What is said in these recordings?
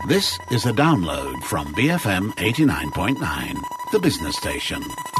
This is a download from BFM 89.9, the business station.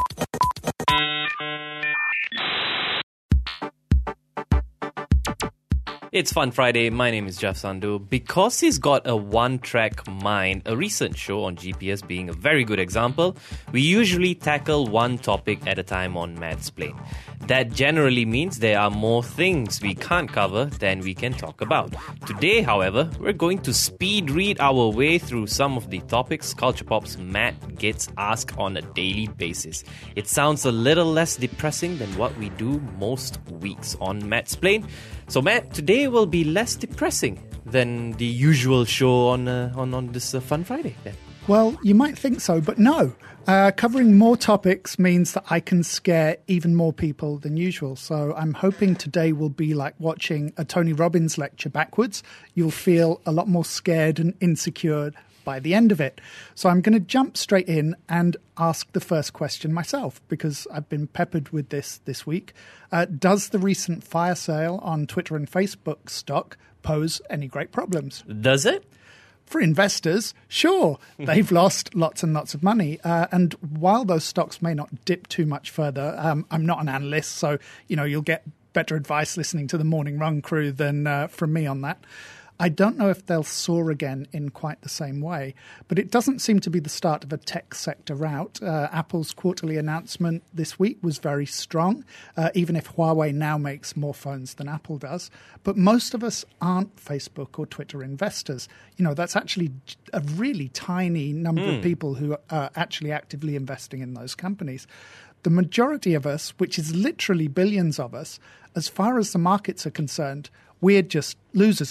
It's Fun Friday. My name is Jeff Sandhu. Because he's got a one-track mind, a recent show on GPS being a very good example, we usually tackle one topic at a time on Madsplain. That generally means there are more things we can't cover than we can talk about. Today, however, we're going to speed read our way through some of the topics Culture Pop's Matt gets asked on a daily basis. It sounds a little less depressing than what we do most weeks on Madsplain. So Matt, today will be less depressing than the usual show on this Fun Friday. Yeah. Well, you might think so, but no. Covering more topics means that I can scare even more people than usual. So I'm hoping today will be like watching a Tony Robbins lecture backwards. You'll feel a lot more scared and insecure by the end of it. So I'm going to jump straight in and ask the first question myself, because I've been peppered with this week. Does the recent fire sale on Twitter and Facebook stock pose any great problems? Does it? For investors, sure. They've lost lots and lots of money. And while those stocks may not dip too much further, I'm not an analyst, so you'll get better advice listening to the Morning Run crew than from me on that. I don't know if they'll soar again in quite the same way, but it doesn't seem to be the start of a tech sector rout. Apple's quarterly announcement this week was very strong, even if Huawei now makes more phones than Apple does. But most of us aren't Facebook or Twitter investors. That's actually a really tiny number of people who are actually actively investing in those companies. The majority of us, which is literally billions of us, as far as the markets are concerned, we're just users.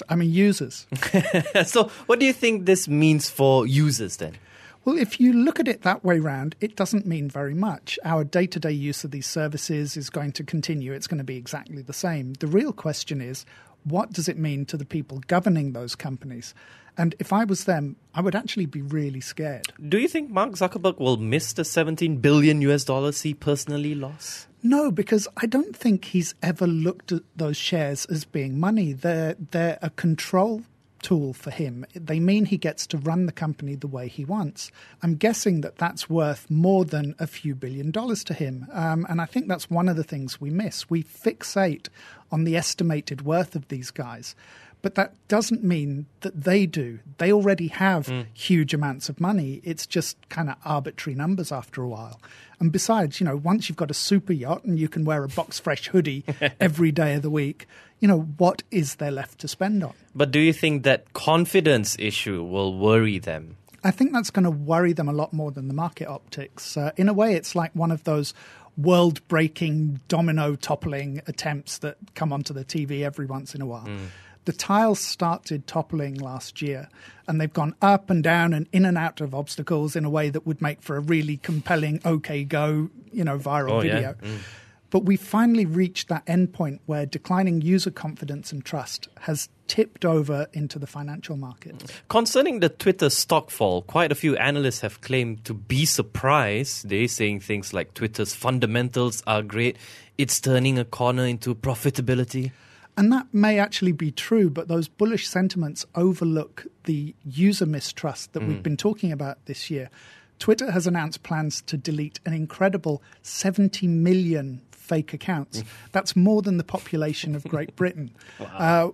So what do you think this means for users then? Well, if you look at it that way round, it doesn't mean very much. Our day-to-day use of these services is going to continue. It's going to be exactly the same. The real question is, what does it mean to the people governing those companies? And if I was them, I would actually be really scared. Do you think Mark Zuckerberg will miss the $17 billion he personally lost? No, because I don't think he's ever looked at those shares as being money. They're a control tool for him. They mean he gets to run the company the way he wants. I'm guessing that that's worth more than a few $1 billion to him. And I think that's one of the things we miss. We fixate on the estimated worth of these guys. But that doesn't mean that they do. They already have huge amounts of money. It's just kind of arbitrary numbers after a while. And besides, once you've got a super yacht and you can wear a box fresh hoodie every day of the week, what is there left to spend on? But do you think that confidence issue will worry them? I think that's going to worry them a lot more than the market optics. In a way, it's like one of those world-breaking domino toppling attempts that come onto the TV every once in a while. The tiles started toppling last year, and they've gone up and down and in and out of obstacles in a way that would make for a really compelling OK Go, viral video. Yeah. But we finally reached that endpoint where declining user confidence and trust has tipped over into the financial market. Concerning the Twitter stock fall, quite a few analysts have claimed to be surprised. They're saying things like Twitter's fundamentals are great. It's turning a corner into profitability. And that may actually be true, but those bullish sentiments overlook the user mistrust that we've been talking about this year. Twitter has announced plans to delete an incredible 70 million fake accounts. That's more than the population of Great Britain. Wow.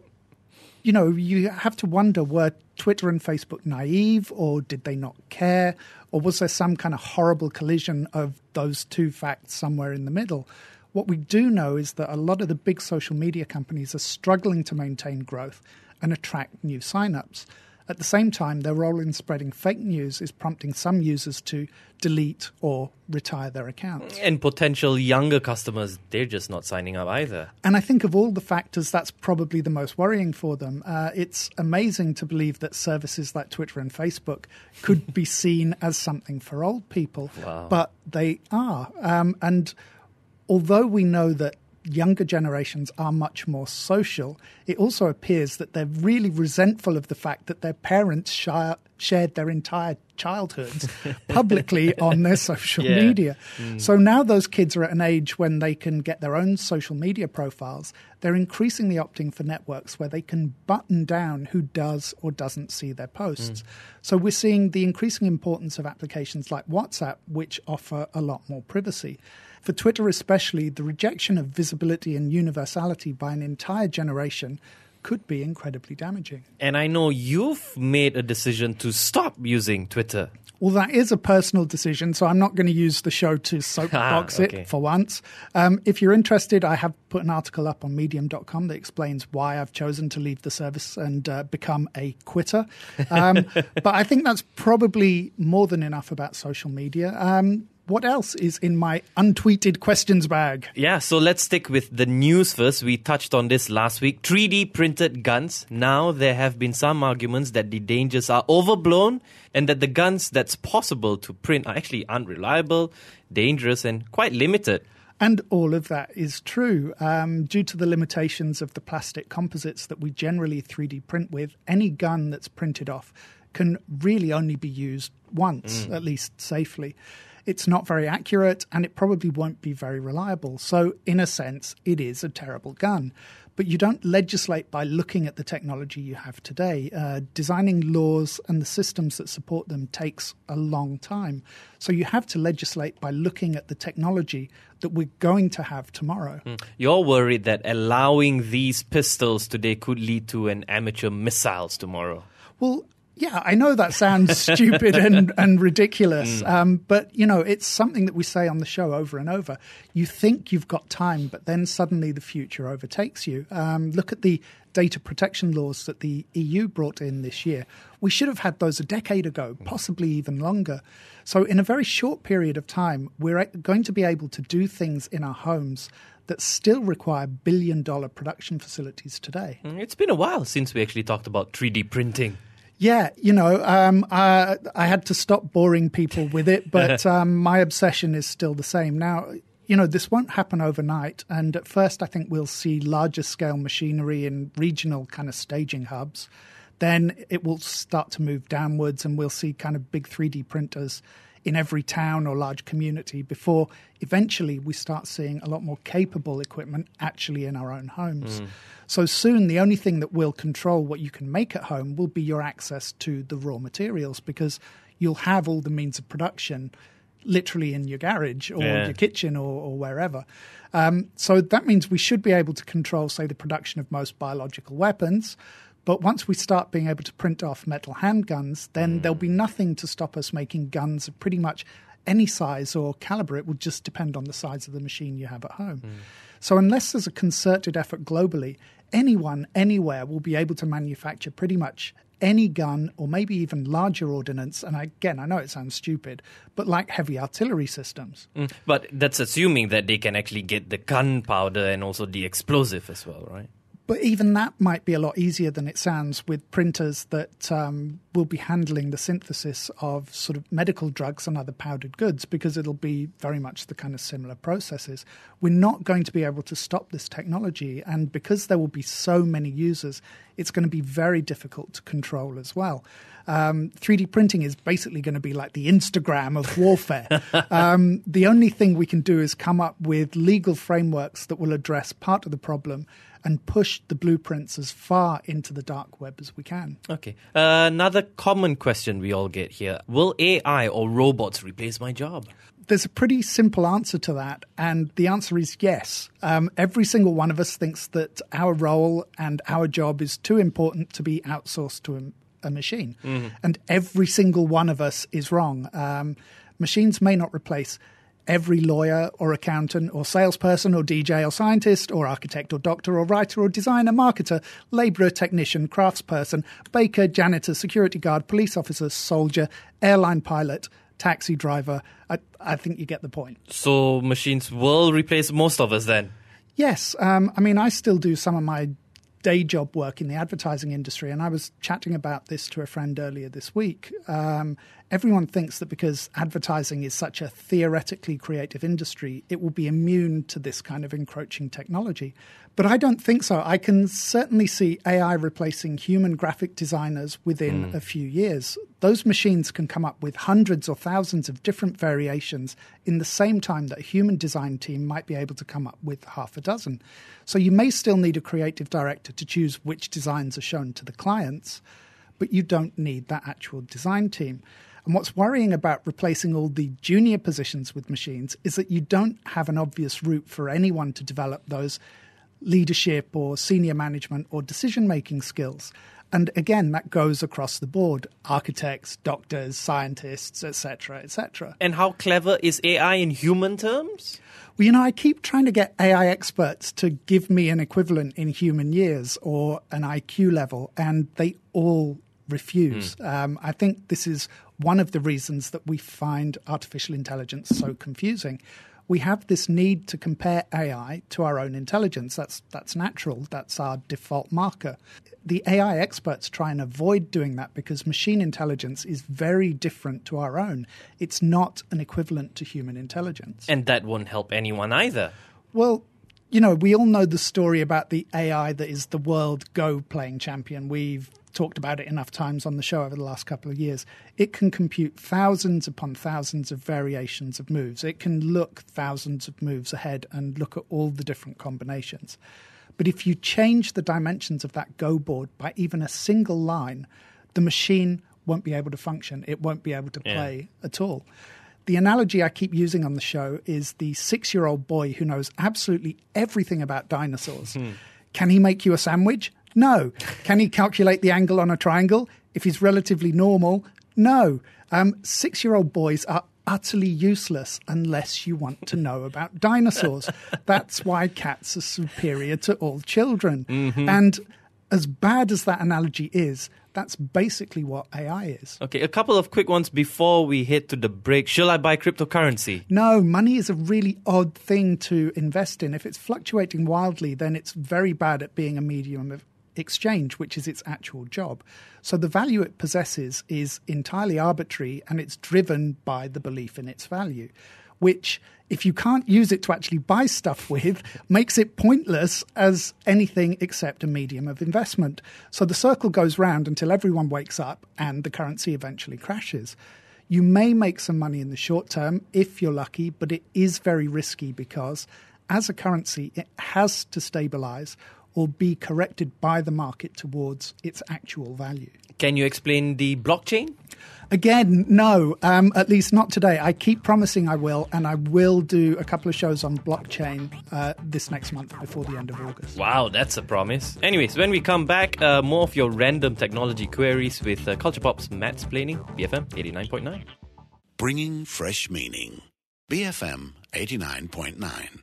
You have to wonder, were Twitter and Facebook naive, or did they not care? Or was there some kind of horrible collision of those two facts somewhere in the middle? What we do know is that a lot of the big social media companies are struggling to maintain growth and attract new signups. At the same time, their role in spreading fake news is prompting some users to delete or retire their accounts. And potential younger customers, they're just not signing up either. And I think of all the factors, that's probably the most worrying for them. It's amazing to believe that services like Twitter and Facebook could be seen as something for old people. Wow. But they are. And although we know that younger generations are much more social, it also appears that they're really resentful of the fact that their parents shared their entire childhoods publicly on their social media. So now those kids are at an age when they can get their own social media profiles. They're increasingly opting for networks where they can button down who does or doesn't see their posts. So we're seeing the increasing importance of applications like WhatsApp, which offer a lot more privacy. For Twitter especially, the rejection of visibility and universality by an entire generation could be incredibly damaging. And I know you've made a decision to stop using Twitter. Well, that is a personal decision, so I'm not going to use the show to soapbox it for once. If you're interested, I have put an article up on medium.com that explains why I've chosen to leave the service and become a quitter. But I think that's probably more than enough about social media. What else is in my untweeted questions bag? Yeah, so let's stick with the news first. We touched on this last week. 3D printed guns. Now there have been some arguments that the dangers are overblown and that the guns that's possible to print are actually unreliable, dangerous, and quite limited. And all of that is true. Due to the limitations of the plastic composites that we generally 3D print with, any gun that's printed off can really only be used once, at least safely. It's not very accurate, and it probably won't be very reliable. So, in a sense, it is a terrible gun. But you don't legislate by looking at the technology you have today. Designing laws and the systems that support them takes a long time. So you have to legislate by looking at the technology that we're going to have tomorrow. You're worried that allowing these pistols today could lead to an amateur missiles tomorrow. Well, yeah, I know that sounds stupid and ridiculous, but, you know, it's something that we say on the show over and over. You think you've got time, but then suddenly the future overtakes you. Look at the data protection laws that the EU brought in this year. We should have had those a decade ago, possibly even longer. So in a very short period of time, we're going to be able to do things in our homes that still require billion-dollar production facilities today. It's been a while since we actually talked about 3D printing. Yeah, you know, I had to stop boring people with it, but my obsession is still the same. Now, you know, this won't happen overnight. And at first, I think we'll see larger scale machinery in regional kind of staging hubs. Then it will start to move downwards and we'll see kind of big 3D printers in every town or large community before eventually we start seeing a lot more capable equipment actually in our own homes. So soon the only thing that will control what you can make at home will be your access to the raw materials, because you'll have all the means of production literally in your garage or your kitchen or wherever. So that means we should be able to control, say, the production of most biological weapons. But once we start being able to print off metal handguns, then there'll be nothing to stop us making guns of pretty much any size or caliber. It will just depend on the size of the machine you have at home. So unless there's a concerted effort globally, anyone, anywhere will be able to manufacture pretty much any gun or maybe even larger ordnance. And again, I know it sounds stupid, but like heavy artillery systems. But that's assuming that they can actually get the gunpowder and also the explosive as well, right? But even that might be a lot easier than it sounds with printers that will be handling the synthesis of sort of medical drugs and other powdered goods, because it'll be very much the kind of similar processes. We're not going to be able to stop this technology. And because there will be so many users, it's going to be very difficult to control as well. 3D printing is basically going to be like the Instagram of warfare. The only thing we can do is come up with legal frameworks that will address part of the problem and push the blueprints as far into the dark web as we can. Okay. Another common question we all get here. Will AI or robots replace my job? There's a pretty simple answer to that, and the answer is yes. Every single one of us thinks that our role and our job is too important to be outsourced to a machine. And every single one of us is wrong. Machines may not replace every lawyer or accountant or salesperson or DJ or scientist or architect or doctor or writer or designer, marketer, labourer, technician, craftsperson, baker, janitor, security guard, police officer, soldier, airline pilot, taxi driver. I think you get the point. So machines will replace most of us then? Yes. I mean, I still do some of my day job work in the advertising industry, and I was chatting about this to a friend earlier this week. Everyone thinks that because advertising is such a theoretically creative industry, it will be immune to this kind of encroaching technology. But I don't think so. I can certainly see AI replacing human graphic designers within a few years. Those machines can come up with hundreds or thousands of different variations in the same time that a human design team might be able to come up with half a dozen. So you may still need a creative director to choose which designs are shown to the clients, but you don't need that actual design team. And what's worrying about replacing all the junior positions with machines is that you don't have an obvious route for anyone to develop those leadership or senior management or decision-making skills. And again, that goes across the board: architects, doctors, scientists, etc., etc. And how clever is AI in human terms? Well, I keep trying to get AI experts to give me an equivalent in human years or an IQ level, and they all refuse. I think this is one of the reasons that we find artificial intelligence so confusing. We have this need to compare AI to our own intelligence. That's natural. That's our default marker. The AI experts try and avoid doing that because machine intelligence is very different to our own. It's not an equivalent to human intelligence. And that won't help anyone either. Well, we all know the story about the AI that is the world Go playing champion. We've talked about it enough times on the show over the last couple of years. It can compute thousands upon thousands of variations of moves. It can look thousands of moves ahead and look at all the different combinations. But if you change the dimensions of that Go board by even a single line, the machine won't be able to function. It won't be able to play at all. The analogy I keep using on the show is the 6-year-old boy who knows absolutely everything about dinosaurs. Can he make you a sandwich? No. Can he calculate the angle on a triangle? If he's relatively normal, no. 6-year-old boys are utterly useless unless you want to know about dinosaurs. That's why cats are superior to all children. And as bad as that analogy is, that's basically what AI is. Okay, a couple of quick ones before we head to the break. Shall I buy cryptocurrency? No, money is a really odd thing to invest in. If it's fluctuating wildly, then it's very bad at being a medium of exchange, which is its actual job. So the value it possesses is entirely arbitrary, and it's driven by the belief in its value, which, if you can't use it to actually buy stuff with, makes it pointless as anything except a medium of investment. So the circle goes round until everyone wakes up and the currency eventually crashes. You may make some money in the short term if you're lucky, but it is very risky because as a currency, it has to stabilize or be corrected by the market towards its actual value. Can you explain the blockchain? Again, no, at least not today. I keep promising I will, and I will do a couple of shows on blockchain this next month before the end of August. Wow, that's a promise. Anyways, when we come back, more of your random technology queries with Culture Pop's Matt's Planning, BFM 89.9. Bringing fresh meaning. BFM 89.9.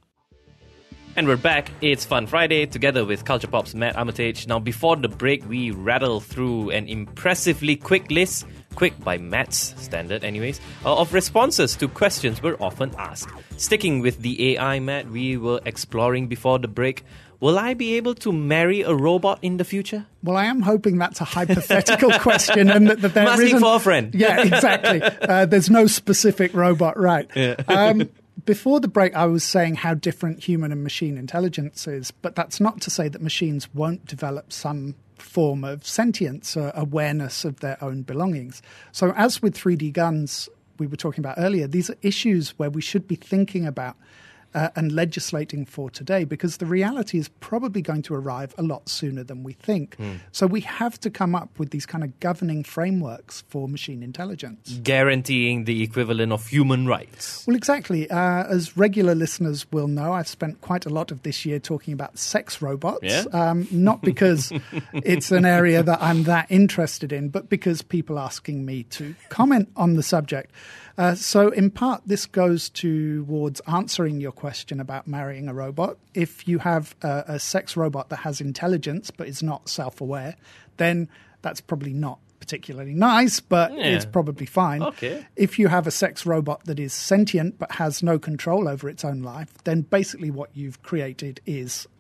And we're back. It's Fun Friday together with Culture Pop's Matt Armitage. Now, before the break, we rattled through an impressively quick list, quick by Matt's standard anyways, of responses to questions we're often asked. Sticking with the AI, Matt, we were exploring before the break, will I be able to marry a robot in the future? Well, I am hoping that's a hypothetical question and that there Asking isn't... for a friend. Yeah, exactly. There's no specific robot, right. Yeah. Before the break, I was saying how different human and machine intelligence is, but that's not to say that machines won't develop some form of sentience or awareness of their own belongings. So as with 3D guns we were talking about earlier, these are issues where we should be thinking about and legislating for today, because the reality is probably going to arrive a lot sooner than we think. So we have to come up with these kind of governing frameworks for machine intelligence. Guaranteeing the equivalent of human rights. Well, exactly. As regular listeners will know, I've spent quite a lot of this year talking about sex robots. Yeah? Not because it's an area that I'm that interested in, but because people are asking me to comment on the subject. So in part, this goes towards answering your question about marrying a robot. If you have a sex robot that has intelligence but is not self-aware, then that's probably not particularly nice, but it's probably fine. Okay. If you have a sex robot that is sentient but has no control over its own life, then basically what you've created is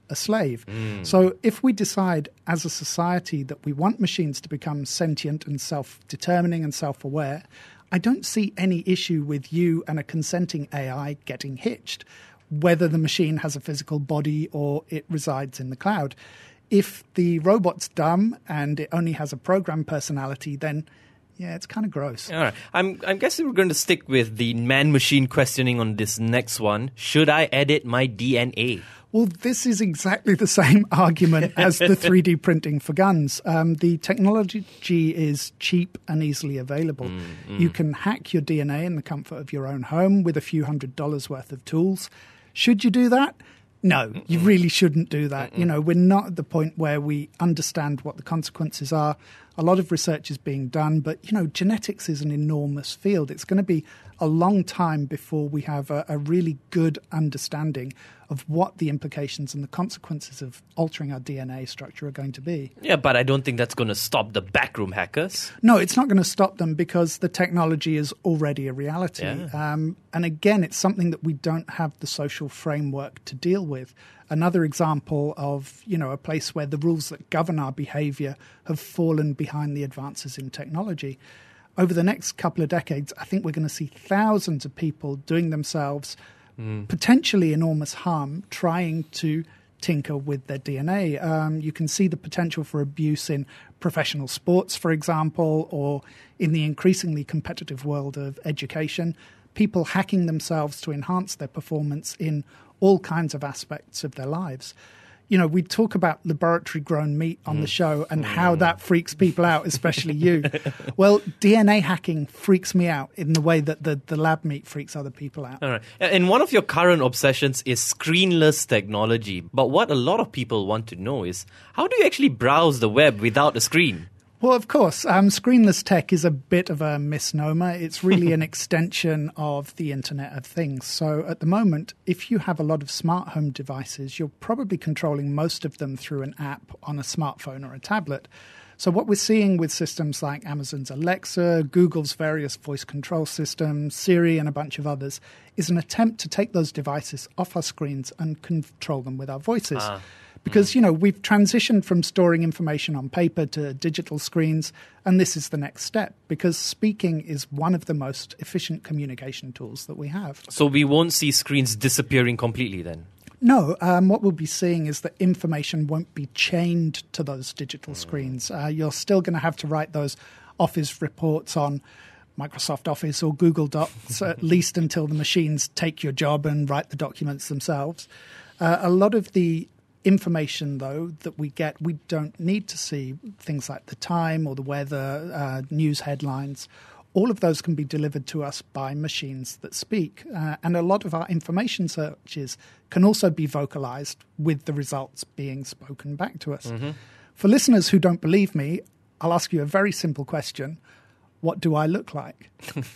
a slave. So if we decide as a society that we want machines to become sentient and self-determining and self-aware, I don't see any issue with you and a consenting AI getting hitched, whether the machine has a physical body or it resides in the cloud. If the robot's dumb and it only has a program personality, then yeah, it's kind of gross. All right. I'm guessing we're going to stick with the man-machine questioning on this next one. Should I edit my DNA? Well, this is exactly the same argument as the 3D printing for guns. The technology is cheap and easily available. You can hack your DNA in the comfort of your own home with a few $100s worth of tools. Should you do that? No, you really shouldn't do that. You know, we're not at the point where we understand what the consequences are. A lot of research is being done, but, you know, genetics is an enormous field. It's going to be a long time before we have a really good understanding of what the implications and the consequences of altering our DNA structure are going to be. Yeah, but I don't think that's going to stop the backroom hackers. No, it's not going to stop them because the technology is already a reality. Yeah. And again, it's something that we don't have the social framework to deal with. Another example of, you know, a place where the rules that govern our behavior have fallen behind the advances in technology. Over the next couple of decades, I think we're going to see thousands of people doing themselves potentially enormous harm trying to tinker with their DNA. You can see the potential for abuse in professional sports, for example, or in the increasingly competitive world of education. People hacking themselves to enhance their performance in all kinds of aspects of their lives. You know, we talk about laboratory-grown meat on the show and how that freaks people out, especially you. Well, DNA hacking freaks me out in the way that the lab meat freaks other people out. All right. And one of your current obsessions is screenless technology. But what a lot of people want to know is, how do you actually browse the web without a screen? Well, of course, screenless tech is a bit of a misnomer. It's really an extension of the Internet of Things. So at the moment, if you have a lot of smart home devices, you're probably controlling most of them through an app on a smartphone or a tablet. So what we're seeing with systems like Amazon's Alexa, Google's various voice control systems, Siri and a bunch of others, is an attempt to take those devices off our screens and control them with our voices. Because, you know, we've transitioned from storing information on paper to digital screens, and this is the next step, because speaking is one of the most efficient communication tools that we have. So we won't see screens disappearing completely then? No, what we'll be seeing is that information won't be chained to those digital screens. You're still going to have to write those Office reports on Microsoft Office or Google Docs, at least until the machines take your job and write the documents themselves. A lot of the information, though, that we get, we don't need to see things like the time or the weather, news headlines. All of those can be delivered to us by machines that speak. And a lot of our information searches can also be vocalized with the results being spoken back to us. For listeners who don't believe me, I'll ask you a very simple question. What do I look like?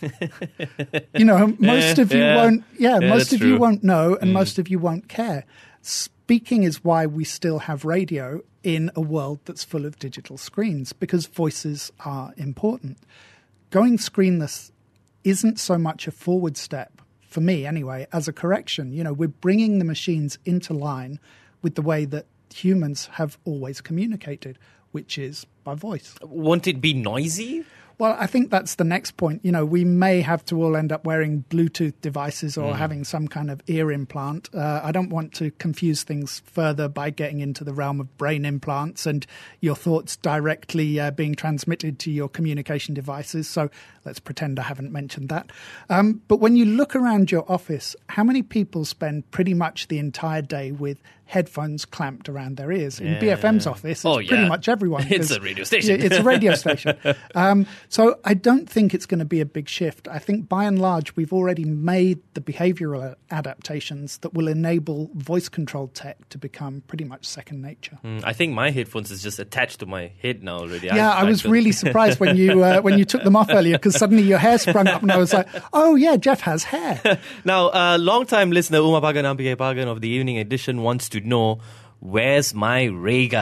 You know, most of you won't, most of you won't know, and most of you won't care. Speaking is why we still have radio in a world that's full of digital screens, because voices are important. Going screenless isn't so much a forward step, for me anyway, as a correction. You know, we're bringing the machines into line with the way that humans have always communicated, which is by voice. Won't it be noisy? Well, I think that's the next point. You know, we may have to all end up wearing Bluetooth devices or having some kind of ear implant. I don't want to confuse things further by getting into the realm of brain implants and your thoughts directly being transmitted to your communication devices. So let's pretend I haven't mentioned that. But when you look around your office, how many people spend pretty much the entire day with headphones clamped around their ears? In BFM's office, it's pretty much everyone. It's a radio station. It's a radio station. So I don't think it's going to be a big shift. I think by and large, we've already made the behavioral adaptations that will enable voice-controlled tech to become pretty much second nature. I think my headphones is just attached to my head now already. Yeah, I was really surprised when you took them off earlier, because suddenly your hair sprung up and I was like, oh yeah, Jeff has hair. Now, long-time listener Uma Pagan Ampike Pagan of the Evening Edition wants to know, where's my ray gun?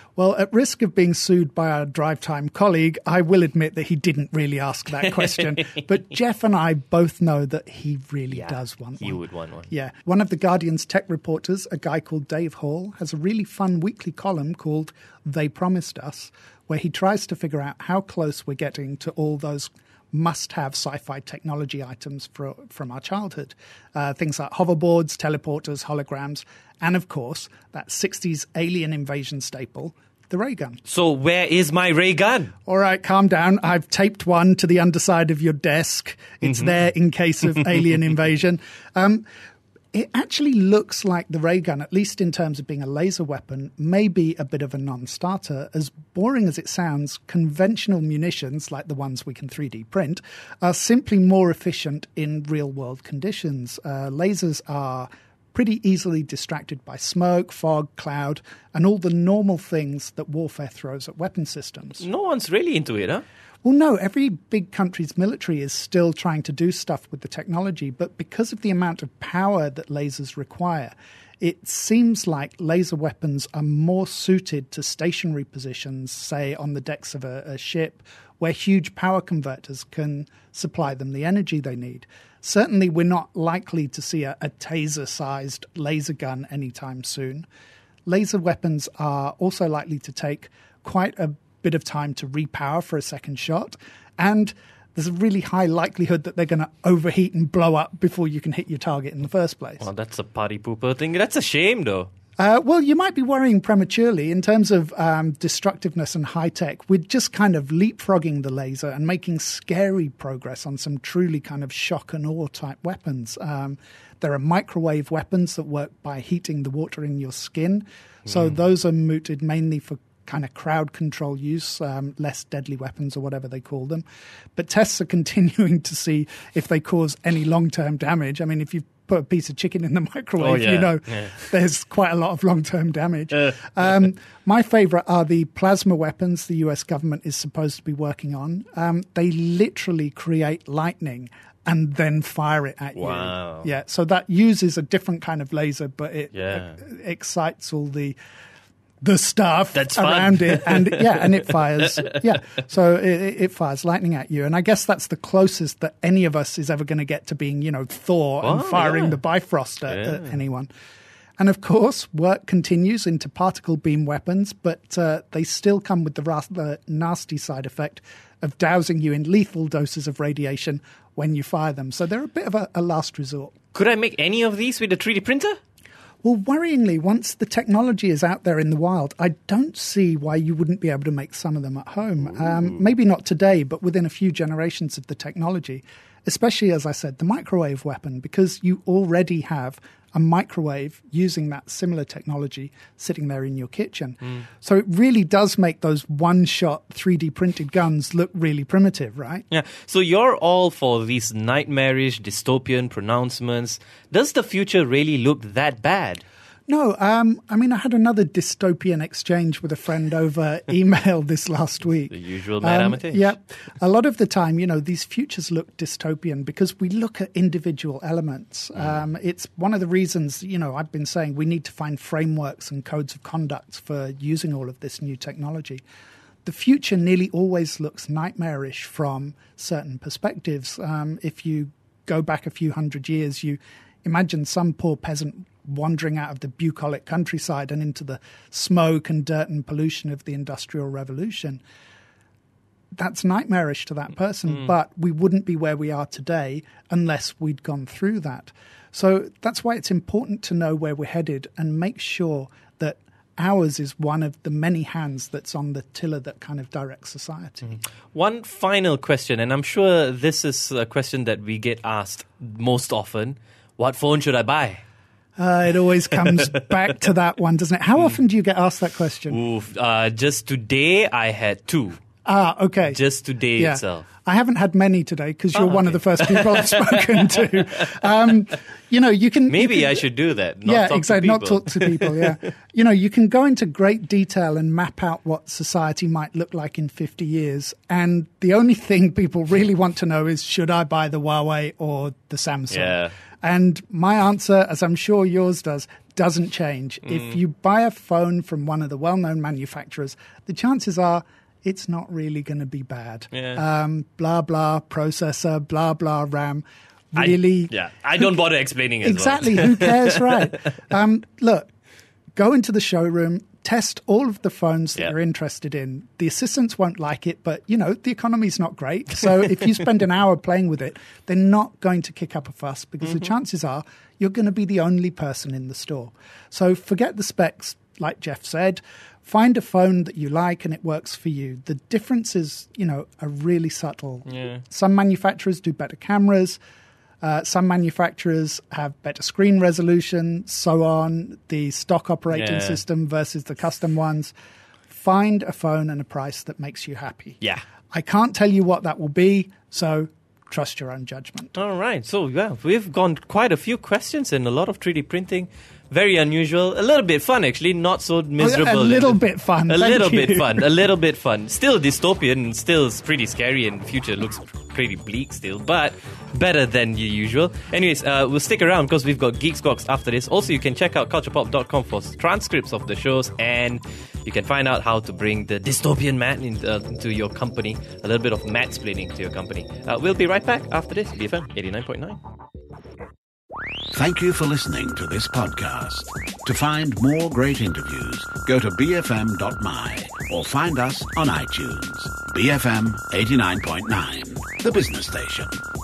Well, at risk of being sued by our drive time colleague, I will admit that he didn't really ask that question. But Jeff and I both know that he really does want one. You would want one. Yeah. One of the Guardian's tech reporters, a guy called Dave Hall, has a really fun weekly column called They Promised Us, where he tries to figure out how close we're getting to all those must-have sci-fi technology items from our childhood. Things like hoverboards, teleporters, holograms, and, of course, that 60s alien invasion staple, the ray gun. So where is my ray gun? All right, calm down. I've taped one to the underside of your desk. It's there in case of alien invasion. It actually looks like the ray gun, at least in terms of being a laser weapon, may be a bit of a non-starter. As boring as it sounds, conventional munitions, like the ones we can 3D print, are simply more efficient in real-world conditions. Lasers are pretty easily distracted by smoke, fog, cloud, and all the normal things that warfare throws at weapon systems. No one's really into it, huh? Well, no, every big country's military is still trying to do stuff with the technology, but because of the amount of power that lasers require, it seems like laser weapons are more suited to stationary positions, say on the decks of a ship, where huge power converters can supply them the energy they need. Certainly, we're not likely to see a taser-sized laser gun anytime soon. Laser weapons are also likely to take quite a bit of time to repower for a second shot, and there's a really high likelihood that they're going to overheat and blow up before you can hit your target in the first place. Well, that's a party pooper thing. That's a shame, though. Well, you might be worrying prematurely. In terms of destructiveness and high-tech, we're just kind of leapfrogging the laser and making scary progress on some truly kind of shock and awe type weapons. There are microwave weapons that work by heating the water in your skin. So those are mooted mainly for kind of crowd control use, less deadly weapons or whatever they call them. But tests are continuing to see if they cause any long-term damage. I mean, if you put a piece of chicken in the microwave, there's quite a lot of long-term damage. My favourite are the plasma weapons the US government is supposed to be working on. They literally create lightning and then fire it at you. Wow. Yeah, so that uses a different kind of laser, but it excites all the stuff that's around fun. it, and it fires. Yeah, so it fires lightning at you, and I guess that's the closest that any of us is ever going to get to being, Thor and firing the Bifrost at anyone. And of course, work continues into particle beam weapons, but they still come with the rather nasty side effect of dousing you in lethal doses of radiation when you fire them. So they're a bit of a last resort. Could I make any of these with a 3D printer? Well, worryingly, once the technology is out there in the wild, I don't see why you wouldn't be able to make some of them at home. Maybe not today, but within a few generations of the technology, especially, as I said, the microwave weapon, because you already have a microwave using that similar technology sitting there in your kitchen. So it really does make those one-shot 3D printed guns look really primitive, right? Yeah. So you're all for these nightmarish dystopian pronouncements. Does the future really look that bad? No, I mean, I had another dystopian exchange with a friend over email this last week. The usual Mad Amateur. Yeah. A lot of the time, these futures look dystopian because we look at individual elements. It's one of the reasons, I've been saying we need to find frameworks and codes of conduct for using all of this new technology. The future nearly always looks nightmarish from certain perspectives. If you go back a few hundred years, you imagine some poor peasant wandering out of the bucolic countryside and into the smoke and dirt and pollution of the Industrial Revolution. That's nightmarish to that person, but we wouldn't be where we are today unless we'd gone through that. So that's why it's important to know where we're headed and make sure that ours is one of the many hands that's on the tiller that kind of directs society. One final question, and I'm sure this is a question that we get asked most often. What phone should I buy? It always comes back to that one, doesn't it? How often do you get asked that question? Just today I had 2. Okay. Just today itself. I haven't had many today because you're one of the first people I've spoken to. You can... Maybe I should do that. Not talk to people, yeah. You can go into great detail and map out what society might look like in 50 years. And the only thing people really want to know is, should I buy the Huawei or the Samsung? Yeah. And my answer, as I'm sure yours does, doesn't change. If you buy a phone from one of the well-known manufacturers, the chances are it's not really going to be bad. Yeah. Blah, blah, processor, blah, blah, RAM. Really? I don't bother explaining as exactly. well. Who cares, right? Look, go into the showroom, test all of the phones that you're interested in. The assistants won't like it, but, the economy's not great. So if you spend an hour playing with it, they're not going to kick up a fuss because the chances are you're going to be the only person in the store. So forget the specs, like Jeff said. Find a phone that you like and it works for you. The differences, are really subtle. Yeah. Some manufacturers do better cameras. Some manufacturers have better screen resolution, so on, the stock operating system versus the custom ones. Find a phone and a price that makes you happy. Yeah. I can't tell you what that will be, so trust your own judgment. All right. So, we've gone quite a few questions and a lot of 3D printing. Very unusual. A little bit fun, actually. Not so miserable. A little bit fun. A little bit fun. Still dystopian. Still pretty scary, and the future looks pretty bleak still, but better than your usual. Anyways, we'll stick around because we've got Geek Squawks after this. Also, you can check out culturepop.com for transcripts of the shows, and you can find out how to bring the dystopian Matt into your company. A little bit of matsplaining to your company. We'll be right back after this. BFM 89.9. Thank you for listening to this podcast. To find more great interviews, go to bfm.my or find us on iTunes. BFM 89.9, the business station.